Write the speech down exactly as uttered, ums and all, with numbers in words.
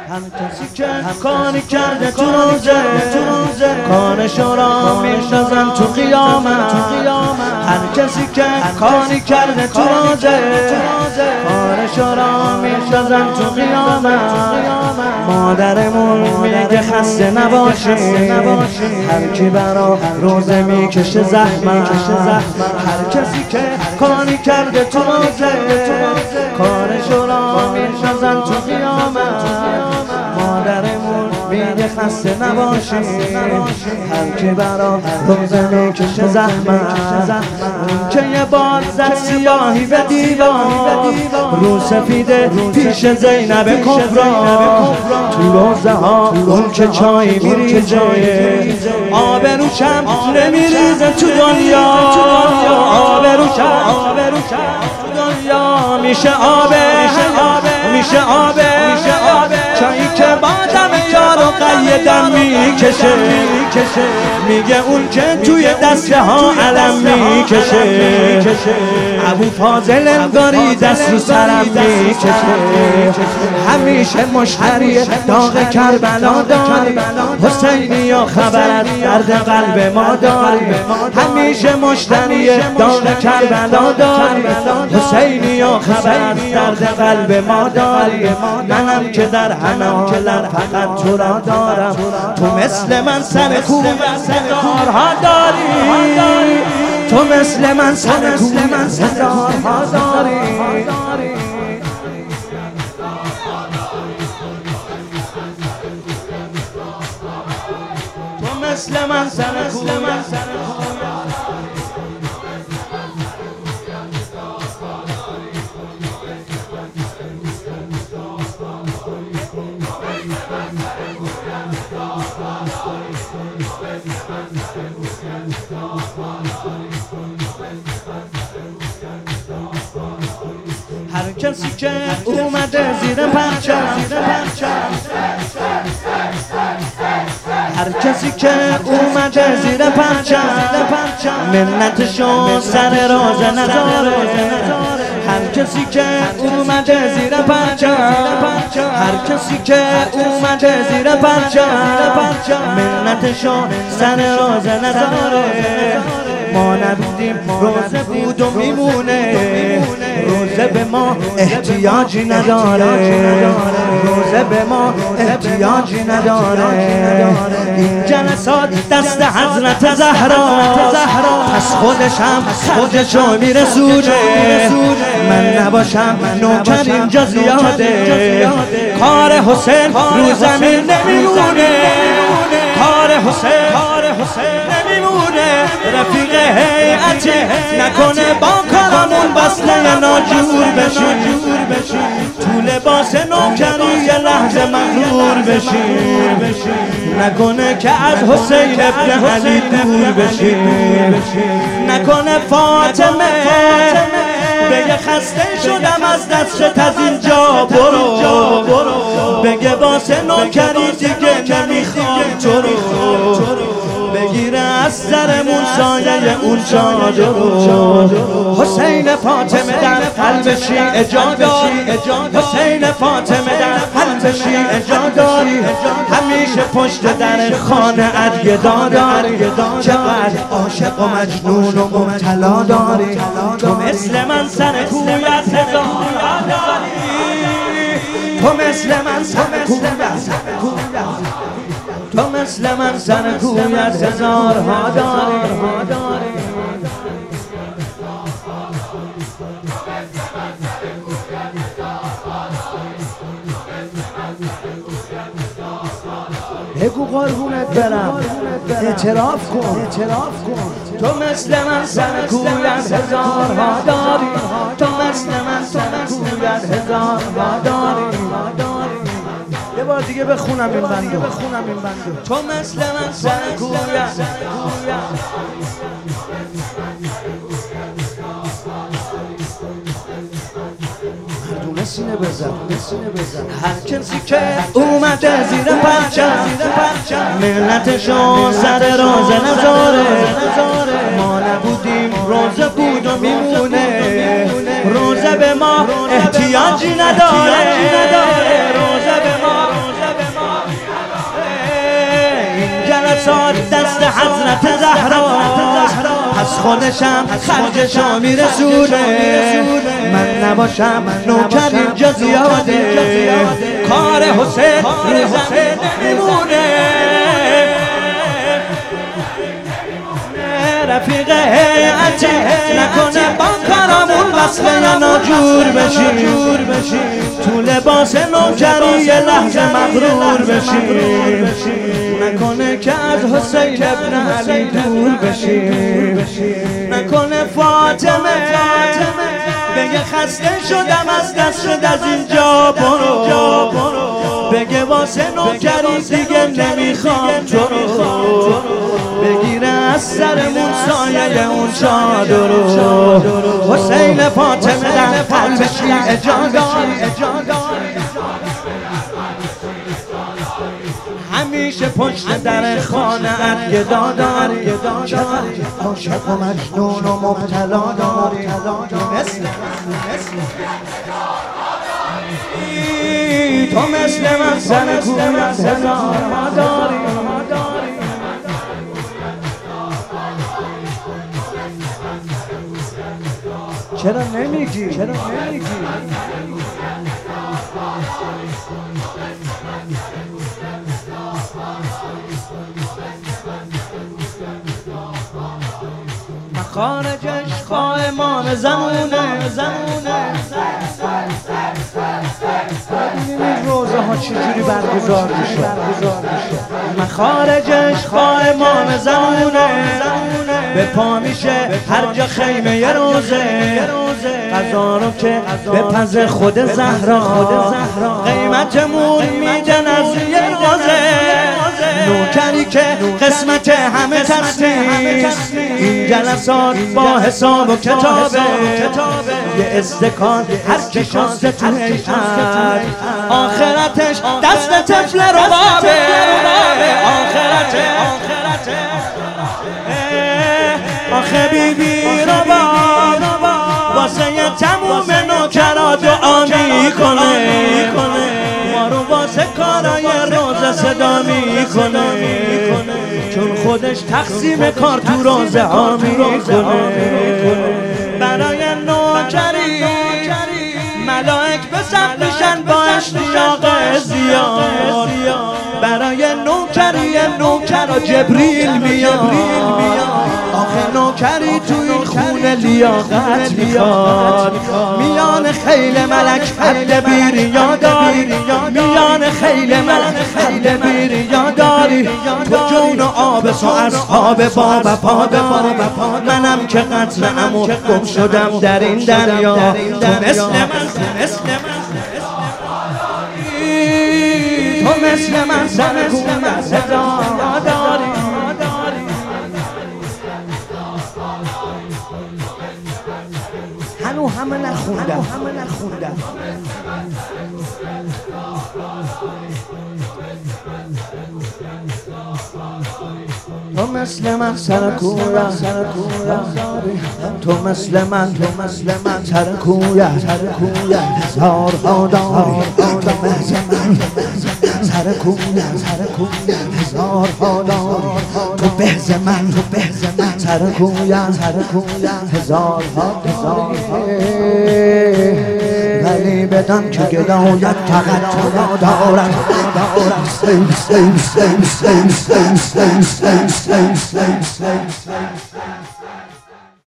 هر کسی که کاری کرده تو روزه کارشو را میندازن تو قیامت. هر کسی که کاری کرده تو روزه کارشو را میندازن تو قیامت. مادرمون میگه خسته نباشی، هر کی برا روزه میکشه زحمت. هر کسی که کاری کرده تو روزه کارشو را میندازن تو قیامت. مادرمون میگه خسته نباشی، هر کی برا روزه میکشه زحمت. که یه بار زد سیاهی به دیوار رو سفیده پیش زینب کبرا. تو روزه ها اون که چای میریزه آبروشم نمیریزه تو دنیا. آبروشم تو دنیا میشه آبه میشه آبه چایی که بادم یارو قیدم میکشه. میگه اون که توی دسته ها علم میکشه. ابو فاضل انگاری دست رو سرم میکشه. همیشه مشتری داغ کربلا داری، حسینی یا خبرت درد قلب ما داری. همیشه مشتری داغ کربلا داری، حسینی یا خبرت درد قلب ما داری. منم که در همه عالم فقط تو را دارم، تو مثل من سر کوب هزارها داری. تو مثل من سر کوب هزارها داری. تو مثل من سر کوب هر کسی که اومده زیر پرچم، هر کسی که اومده زیر پرچم منتشو سر راز نذاره. هر کسی که اومده زیر پرچم، هر کسی که اومده زیر پرچم منتشو سر راز نذاره. ما نبودیم روزه بود و میمونه، روزه به ما احتیاجی نداره. روزه به ما احتیاجی نداره. این جلسات دست حضرت زهرا، پس خودشم خودشو میرسونه. من نباشم نوکر اینجا زیاده، کار حسین رو زمین نمیمونه. کار حسین نمیمونه. رفیق هیئتی نکنه با کارمون وصله ناجور بشی. تو لباس نوکری یه لحظه مغرور بشی. نکنه که از حسین ابن علی دور بشی. نکنه فاطمه بگه خسته شدم از دستت از اینجا برو. بگه واسه نوکری دیگه نمیخوام تو رو. بگیره از سرمون سایه اون چادر. حسین فاطمه در قلب شیعه جا داری. حسین فاطمه در قلب شیعه جا داری. همیشه پشت در خانه ادیه داری. چقدر عاشق و مجنون و مبتلا داری. تو مثل من سر کویت هزار داری. تو مثل من سر کویت تو مثل من سر کویت هزارها داری. بگو قربونت برم، اعتراف کن. تو مثل من سر کویت هزارها داری. تو مثل من سر کویت هزارها داری. یه بار دیگه بخونم این بندو. تو مثل من سر کویت. مردونه سینه بزن. هر کسی که اومده زیر پرچم ملتشو سر راز نذاره. ما نبودیم روزه بود و میمونه. روزه به ما احتیاجی نداره. روزه به ما جلسات دست حضرت زهرا، پس خودشم خرجشا میرسونه، من نباشم نوکر اینجا زیاده، کار حسین رو زمین نمیمونه. رفیق هیئتی نکنه با کارامون وصله یا ناجور بشی، تو لباس نوکری یه لحظه مغرور بشی، نکنه که از حسین ابن علی دور بشی، نکنه فاطمه بگه خسته شدم از دست از اینجا برو، بگه واسه نوکری دیگه نمیخوام تو رو، بگیره از سرمون سایه اون چادر رو. حسین فاطمه در قلب شیعه جا داری، همیشه پشت در خانه ات گدا داری، عاشق و مجنون و مبتلا داری، تو مثل من سر کوی از هزار ما داری. چرا نمیگی؟ چرا نمیگی؟ مخارجش خواه امام زمونه، زمونه ببینیم این روزه ها چجوری برگزار میشه. مخارجش خواه امام زمونه، به پا میشه هر جا خیمه یه روزه، قضا رو که به پز خود زهرا، قیمتمون میدن از یه روزه، نوکری که قسمت همه کس نیست، این جلسات با حساب و کتابه، یه استکان هر کی خواسته تو هیئت، آخرتش دست طفل ربابه، آخرته آخه بی بی رباب واسه یه تموم نوکرا دعا میکنه، ما رو واسه کارای روزه صدا میکنه، چون خودش تقسیم کار تو روزه ها میکنه. برای نوکری ملائک به صف میشن با اشتیاق زیاد، برای نوکری نوکر و جبریل میاد، آخه نوکری تو این خونه لیاقت میخواد، میان خیل ملک حد بیریا داری، میان خیل ملک حد بیریا داری، تو جون و آبس و اصحاب با وفا داری، منم که قتل عمو گم شدم در این دریا، تو مثل من مثل من تو مثل من سر کوی صدا داری. هنو همه نخوندم، همه نخوندم تو مثل من سر کوی سر کوی تو مثل من تو مثل من سر کوی سر کوی هزار ها داری، تو مثل من سر کوی سر کوی هزار ها داری، تو بهز من تو بهز من سر کوی سر کوی هزار ها داری، ولی بدان که گدایت فقط تو را دارد، سیم سیم سیم سیم سیم سیم سیم سیم سیم